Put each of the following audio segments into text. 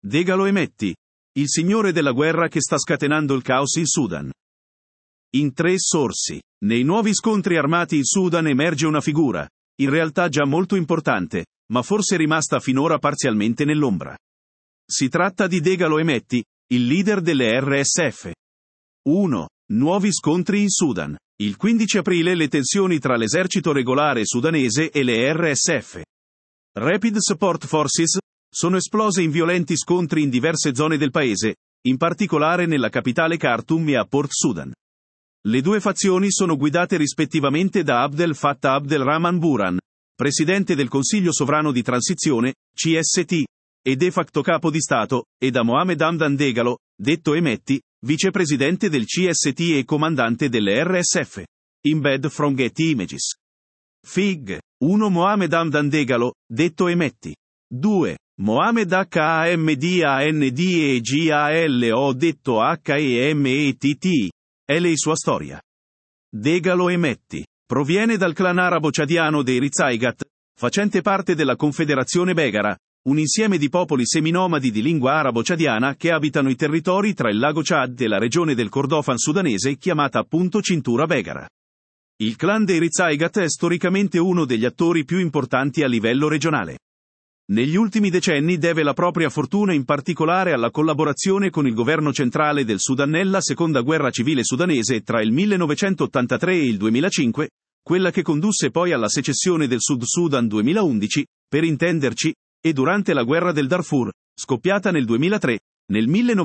Degalo Emetti, il signore della guerra che sta scatenando il caos in Sudan. In 3 sorsi. Nei nuovi scontri armati in Sudan emerge una figura, in realtà già molto importante, ma forse rimasta finora parzialmente nell'ombra. Si tratta di Degalo Emetti, il leader delle RSF. 1. Nuovi scontri in Sudan. Il 15 aprile le tensioni tra l'esercito regolare sudanese e le RSF. Rapid Support Forces sono esplose in violenti scontri in diverse zone del paese, in particolare nella capitale Khartoum e a Port Sudan. Le 2 fazioni sono guidate rispettivamente da Abdel Fattah Abdelrahman Burhan, presidente del Consiglio Sovrano di Transizione, CST, e de facto capo di Stato, e da Mohamed Hamdan Degalo, detto Emetti, vicepresidente del CST e comandante delle RSF. Embed from Getty Images. Fig. 1. Mohamed Hamdan Degalo, detto Emetti. 2. Mohamed Hamdandegalo, detto Hemett. È lei sua storia. Degalo Emetti. Proviene dal clan arabo ciadiano dei Rizaigat, facente parte della Confederazione Begara, un insieme di popoli seminomadi di lingua arabo-ciadiana che abitano i territori tra il lago Chad e la regione del Kordofan sudanese chiamata appunto Cintura Begara. Il clan dei Rizaigat è storicamente uno degli attori più importanti a livello regionale. Negli ultimi decenni deve la propria fortuna in particolare alla collaborazione con il governo centrale del Sudan nella seconda guerra civile sudanese tra il 1983 e il 2005, quella che condusse poi alla secessione del Sud Sudan 2011, per intenderci, e durante la guerra del Darfur, scoppiata nel 2003, nel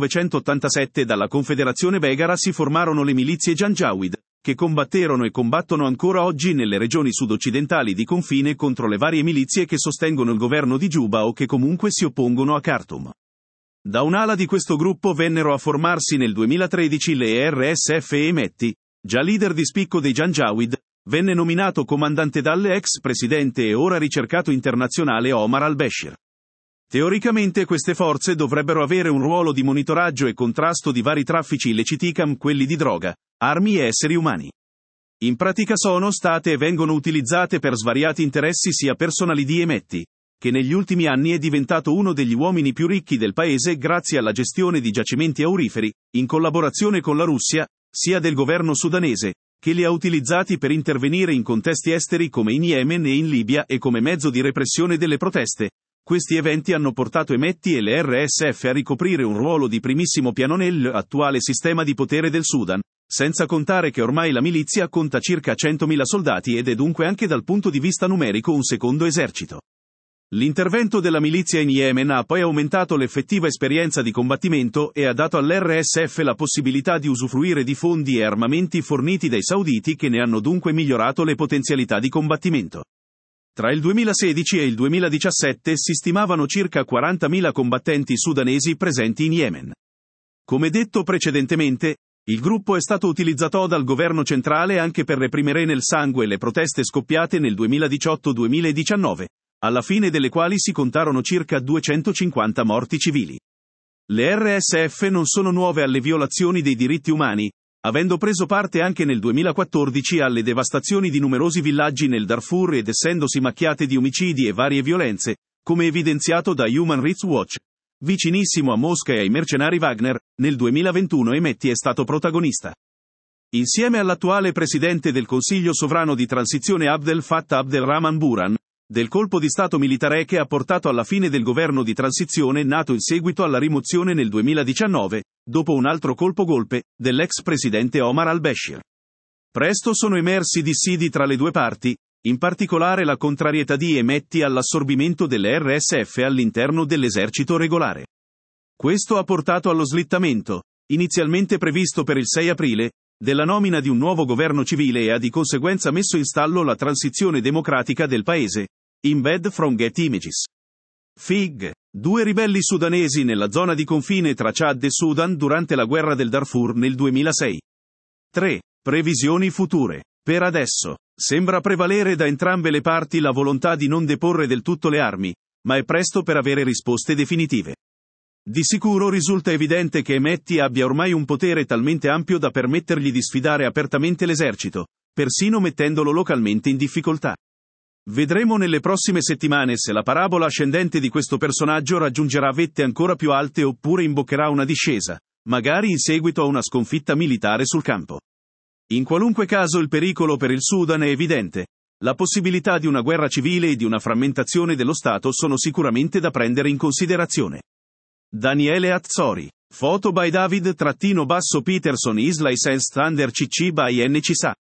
1987 dalla Confederazione Begara si formarono le milizie Janjaweed, che combatterono e combattono ancora oggi nelle regioni sud-occidentali di confine contro le varie milizie che sostengono il governo di Giuba o che comunque si oppongono a Khartoum. Da un'ala di questo gruppo vennero a formarsi nel 2013 le RSF e Emetti, già leader di spicco dei Janjaweed, venne nominato comandante dalle ex presidente e ora ricercato internazionale Omar al-Bashir. Teoricamente queste forze dovrebbero avere un ruolo di monitoraggio e contrasto di vari traffici illeciti come quelli di droga, armi e esseri umani. In pratica sono state e vengono utilizzate per svariati interessi sia personali di Emetti, che negli ultimi anni è diventato uno degli uomini più ricchi del paese grazie alla gestione di giacimenti auriferi, in collaborazione con la Russia, sia del governo sudanese, che li ha utilizzati per intervenire in contesti esteri come in Yemen e in Libia e come mezzo di repressione delle proteste. Questi eventi hanno portato Emetti e le RSF a ricoprire un ruolo di primissimo piano nell'attuale sistema di potere del Sudan, senza contare che ormai la milizia conta circa 100.000 soldati ed è dunque anche dal punto di vista numerico un secondo esercito. L'intervento della milizia in Yemen ha poi aumentato l'effettiva esperienza di combattimento e ha dato all'RSF la possibilità di usufruire di fondi e armamenti forniti dai sauditi che ne hanno dunque migliorato le potenzialità di combattimento. Tra il 2016 e il 2017 si stimavano circa 40.000 combattenti sudanesi presenti in Yemen. Come detto precedentemente, il gruppo è stato utilizzato dal governo centrale anche per reprimere nel sangue le proteste scoppiate nel 2018-2019, alla fine delle quali si contarono circa 250 morti civili. Le RSF non sono nuove alle violazioni dei diritti umani, avendo preso parte anche nel 2014 alle devastazioni di numerosi villaggi nel Darfur ed essendosi macchiate di omicidi e varie violenze, come evidenziato da Human Rights Watch. Vicinissimo a Mosca e ai mercenari Wagner, nel 2021 Emetti è stato protagonista. Insieme all'attuale presidente del Consiglio Sovrano di Transizione Abdel Fattah Abdelrahman Burhan, del colpo di stato militare che ha portato alla fine del governo di transizione nato in seguito alla rimozione nel 2019, dopo un altro colpo-golpe, dell'ex presidente Omar al-Bashir. Presto sono emersi dissidi tra le 2 parti, in particolare la contrarietà di Emetti all'assorbimento delle RSF all'interno dell'esercito regolare. Questo ha portato allo slittamento, inizialmente previsto per il 6 aprile, della nomina di un nuovo governo civile e ha di conseguenza messo in stallo la transizione democratica del paese. Embed from Getty Images. Fig. 2 ribelli sudanesi nella zona di confine tra Chad e Sudan durante la guerra del Darfur nel 2006. 3. Previsioni future. Per adesso, sembra prevalere da entrambe le parti la volontà di non deporre del tutto le armi, ma è presto per avere risposte definitive. Di sicuro risulta evidente che Emetti abbia ormai un potere talmente ampio da permettergli di sfidare apertamente l'esercito, persino mettendolo localmente in difficoltà. Vedremo nelle prossime settimane se la parabola ascendente di questo personaggio raggiungerà vette ancora più alte oppure imboccherà una discesa, magari in seguito a una sconfitta militare sul campo. In qualunque caso il pericolo per il Sudan è evidente. La possibilità di una guerra civile e di una frammentazione dello Stato sono sicuramente da prendere in considerazione. Daniele Azzori. Foto by David-Peterson Isla Sense Thunder CC by NCSA.